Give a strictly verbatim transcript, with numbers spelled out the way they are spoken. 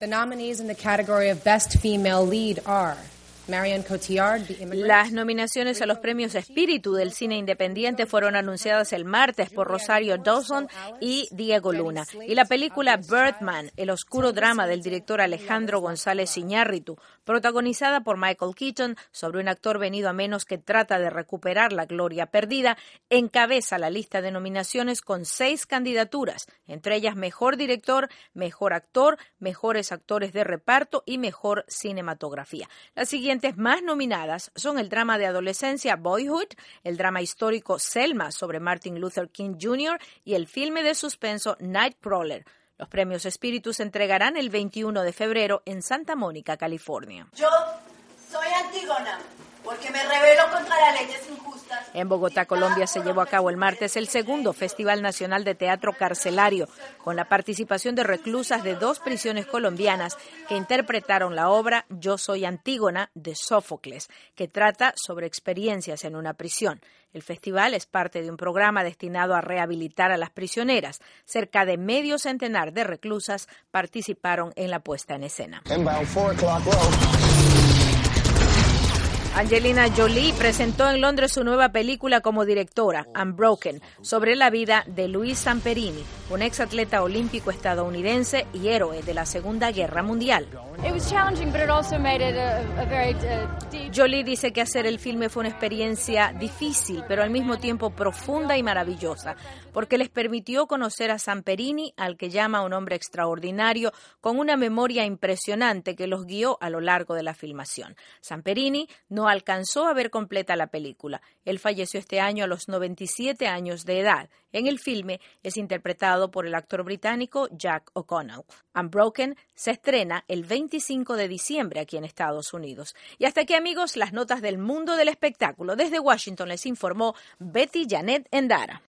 The nominees in the category of Best Female Lead are Marion Cotillard, The Immigrant. Las nominaciones a los premios Espíritu del cine independiente fueron anunciadas el martes por Rosario Dawson y Diego Luna. Y la película Birdman, el oscuro drama del director Alejandro González Iñárritu, protagonizada por Michael Keaton, sobre un actor venido a menos que trata de recuperar la gloria perdida, encabeza la lista de nominaciones con seis candidaturas, entre ellas Mejor Director, Mejor Actor, Mejores Actores de Reparto y Mejor Cinematografía. Las siguientes más nominadas son el drama de adolescencia Boyhood, el drama histórico Selma sobre Martin Luther King junior y el filme de suspenso Nightcrawler. Los premios Espíritu se entregarán el veintiuno de febrero en Santa Mónica, California. Yo soy Antígona porque me rebelo contra las leyes injustas. En Bogotá, Colombia, se llevó a cabo el martes el segundo Festival Nacional de Teatro Carcelario, con la participación de reclusas de dos prisiones colombianas que interpretaron la obra Yo soy Antígona de Sófocles, que trata sobre experiencias en una prisión. El festival es parte de un programa destinado a rehabilitar a las prisioneras. Cerca de medio centenar de reclusas participaron en la puesta en escena. Angelina Jolie presentó en Londres su nueva película como directora, Unbroken, sobre la vida de Luis Samperini, un exatleta olímpico estadounidense y héroe de la Segunda Guerra Mundial. Jolie dice que hacer el filme fue una experiencia difícil, pero al mismo tiempo profunda y maravillosa, porque les permitió conocer a Samperini, al que llama un hombre extraordinario, con una memoria impresionante que los guió a lo largo de la filmación. Samperini no alcanzó a ver completa la película. Él falleció este año a los noventa y siete años de edad. En el filme es interpretado por el actor británico Jack O'Connell. Unbroken se estrena el veinticinco de diciembre aquí en Estados Unidos. Y hasta aquí, amigos, las notas del mundo del espectáculo. Desde Washington les informó Betty Janet Endara.